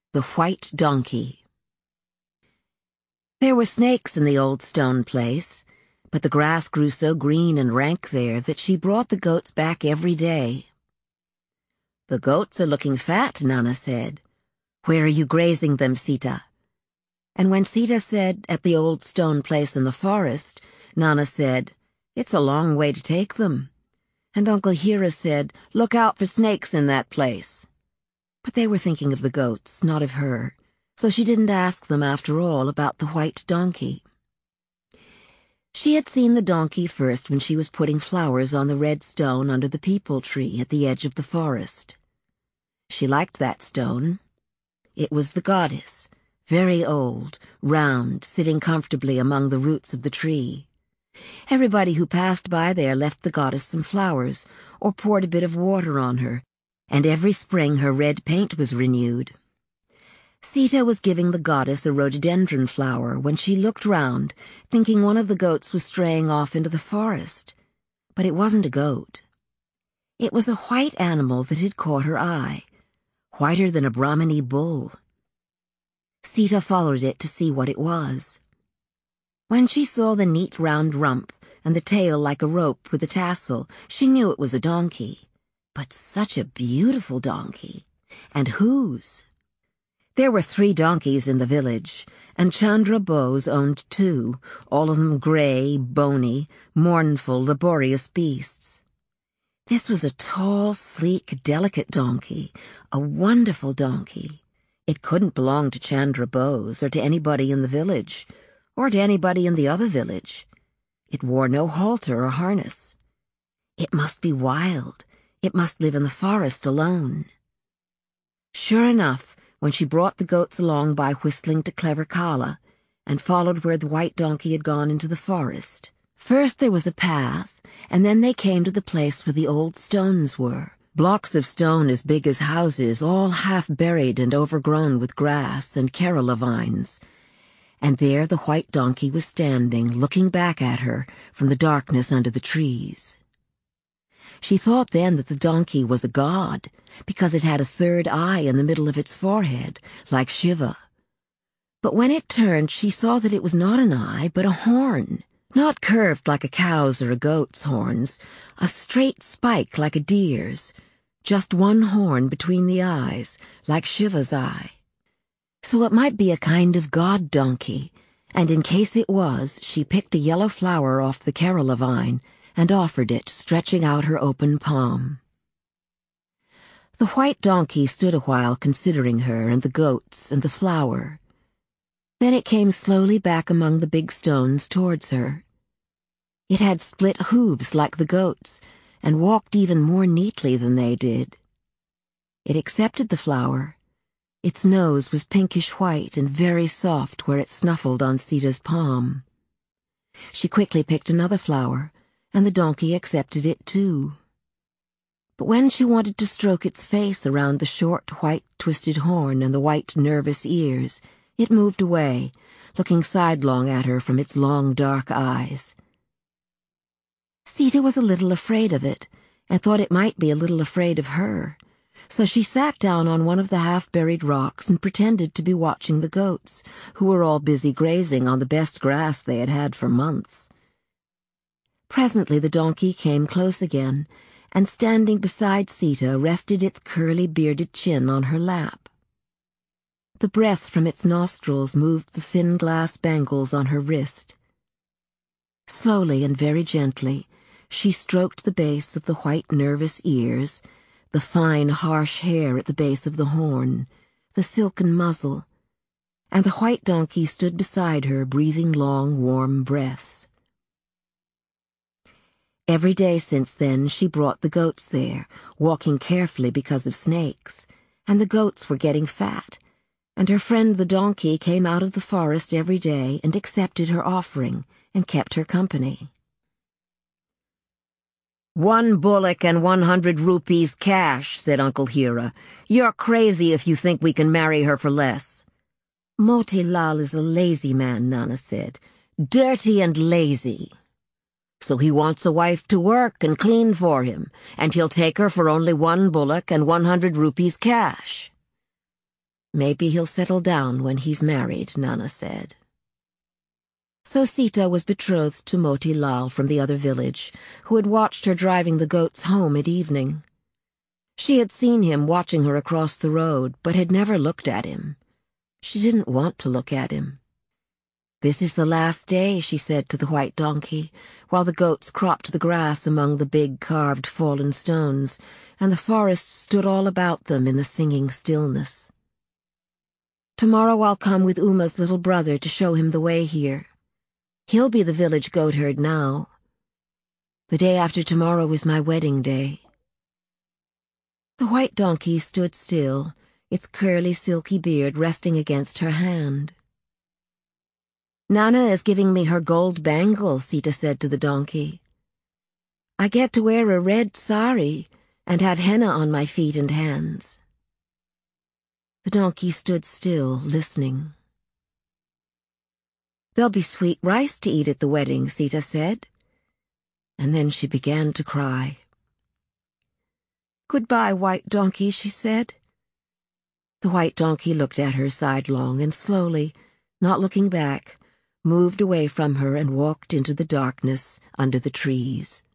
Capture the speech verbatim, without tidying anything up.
The White Donkey. There were snakes in the old stone place, but the grass grew so green and rank there that she brought the goats back every day. "The goats are looking fat," Nana said. "Where are you grazing them, Sita?" And when Sita said, "At the old stone place in the forest," Nana said, "It's a long way to take them." And Uncle Hira said, "Look out for snakes in that place." But they were thinking of the goats, not of her, so she didn't ask them after all about the white donkey. She had seen the donkey first when she was putting flowers on the red stone under the peepul tree at the edge of the forest. She liked that stone. It was the goddess, very old, round, sitting comfortably among the roots of the tree. Everybody who passed by there left the goddess some flowers, or poured a bit of water on her, and every spring her red paint was renewed. Sita was giving the goddess a rhododendron flower when she looked round, thinking one of the goats was straying off into the forest. But it wasn't a goat. It was a white animal that had caught her eye, whiter than a Brahmini bull. Sita followed it to see what it was. When she saw the neat round rump and the tail like a rope with a tassel, she knew it was a donkey. But such a beautiful donkey! And whose? There were three donkeys in the village, and Chandra Bose owned two, all of them gray, bony, mournful, laborious beasts. This was a tall, sleek, delicate donkey, a wonderful donkey. It couldn't belong to Chandra Bose or to anybody in the village, or to anybody in the other village. It wore no halter or harness. It must be wild. It must live in the forest alone. Sure enough, when she brought the goats along by whistling to Clever Kala, and followed where the white donkey had gone into the forest, first there was a path, and then they came to the place where the old stones were, blocks of stone as big as houses, all half buried and overgrown with grass and Kerala vines. And there the white donkey was standing, looking back at her from the darkness under the trees. She thought then that the donkey was a god, because it had a third eye in the middle of its forehead, like Shiva. But when it turned, she saw that it was not an eye, but a horn, not curved like a cow's or a goat's horns, a straight spike like a deer's, just one horn between the eyes, like Shiva's eye. So it might be a kind of god donkey, and in case it was, she picked a yellow flower off the Kerala vine, and offered it, stretching out her open palm. The white donkey stood a while considering her and the goats and the flower. Then it came slowly back among the big stones towards her. It had split hooves like the goats, and walked even more neatly than they did. It accepted the flower. Its nose was pinkish white and very soft where it snuffled on Sita's palm. She quickly picked another flower, and the donkey accepted it too. But when she wanted to stroke its face around the short, white, twisted horn and the white, nervous ears, it moved away, looking sidelong at her from its long, dark eyes. Sita was a little afraid of it, and thought it might be a little afraid of her, so she sat down on one of the half-buried rocks and pretended to be watching the goats, who were all busy grazing on the best grass they had had for months. Presently the donkey came close again, and standing beside Sita rested its curly bearded chin on her lap. The breath from its nostrils moved the thin glass bangles on her wrist. Slowly and very gently, she stroked the base of the white nervous ears, the fine harsh hair at the base of the horn, the silken muzzle, and the white donkey stood beside her breathing long warm breaths. Every day since then she brought the goats there, walking carefully because of snakes, and the goats were getting fat, and her friend the donkey came out of the forest every day and accepted her offering and kept her company. "One bullock and one hundred rupees cash," said Uncle Hira. "You're crazy if you think we can marry her for less." "Motilal is a lazy man," Nana said. "Dirty and lazy. So he wants a wife to work and clean for him, and he'll take her for only one bullock and one hundred rupees cash." Maybe he'll settle down when he's married, Nana said. So Sita was betrothed to Moti Lal from the other village, who had watched her driving the goats home at evening. She had seen him watching her across the road, but had never looked at him. She didn't want to look at him. "This is the last day," she said to the white donkey, while the goats cropped the grass among the big carved fallen stones, and the forest stood all about them in the singing stillness. "Tomorrow I'll come with Uma's little brother to show him the way here. He'll be the village goatherd now. The day after tomorrow is my wedding day." The white donkey stood still, its curly silky beard resting against her hand. "Nana is giving me her gold bangle," Sita said to the donkey. "I get to wear a red sari and have henna on my feet and hands." The donkey stood still, listening. "There'll be sweet rice to eat at the wedding," Sita said. And then she began to cry. "Goodbye, white donkey," she said. The white donkey looked at her sidelong and slowly, not looking back, moved away from her and walked into the darkness under the trees.